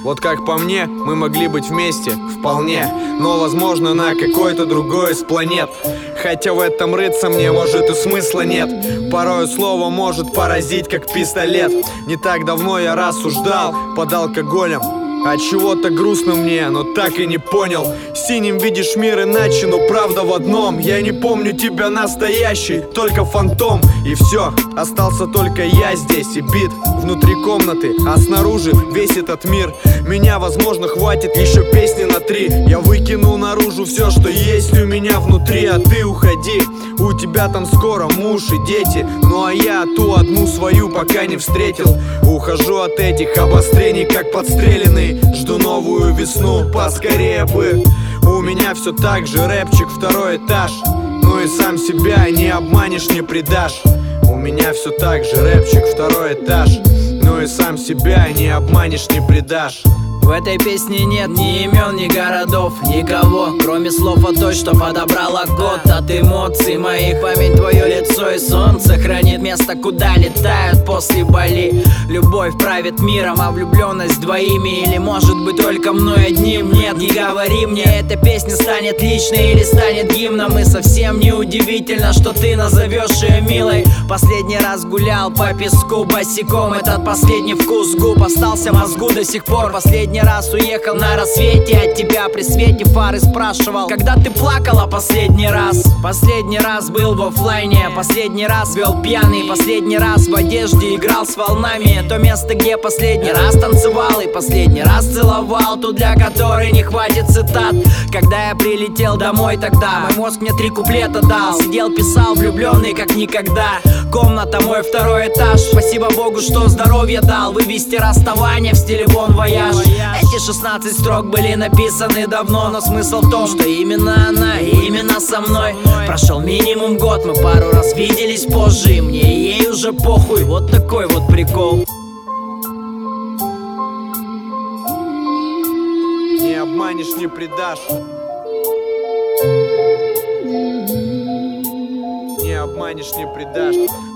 Вот как по мне, мы могли быть вместе, вполне. Но возможно на какой-то другой из планет. Хотя в этом рыться мне, может, и смысла нет. Порой слово может поразить, как пистолет. Не так давно я рассуждал под алкоголем. От чего-то грустно мне, но так и не понял. Синим видишь мир иначе, но правда в одном: я не помню тебя настоящий, только фантом. И все, остался только я здесь и бит внутри комнаты, а снаружи весь этот мир. Меня, возможно, хватит еще песни на 3. Я выкину наружу все, что есть у меня внутри. А ты уходи, у тебя там скоро муж и дети. Ну а я ту одну свою пока не встретил. Ухожу от этих обострений, как подстреленный. Жду новую весну, поскорее бы. У меня все так же, рэпчик, второй этаж. Ну и сам себя не обманешь, не предашь. У меня все так же, рэпчик, второй этаж. Ну и сам себя не обманешь, не предашь. В этой песне нет ни имен, ни городов, никого, кроме слов о той, что подобрала год. От эмоций моих память, твое лицо и сон сохранит место, куда летают после боли. Любовь правит миром, а влюбленность двоими. Или может быть только мной одним. Нет, не говори мне, эта песня станет личной или станет гимном. И совсем не удивительно, что ты назовешь ее милой. Последний раз гулял по песку босиком. Этот последний вкус губ остался в мозгу до сих пор. Последний раз уехал на рассвете от тебя при свете фары. Спрашивал, когда ты плакала последний раз. Последний раз был в оффлайне, последний раз вел пьяный, последний раз в одежде играл с волнами. То место, где последний раз танцевал и последний раз целовал, ту, для которой не хватит цитат. Когда я прилетел домой тогда, мой мозг мне 3 куплета дал. Сидел, писал, влюбленный как никогда. Комната мой второй этаж. Спасибо Богу, что здоровье дал вывести расставание в стиле Бон Вояж. Эти 16 строк были написаны давно, но смысл в том, что именно она и именно со мной. Прошел минимум год, мы пару раз виделись позже, и мне ей уже похуй. Вот такой вот прикол. Не обманешь, не предашь. Не обманешь, не предашь.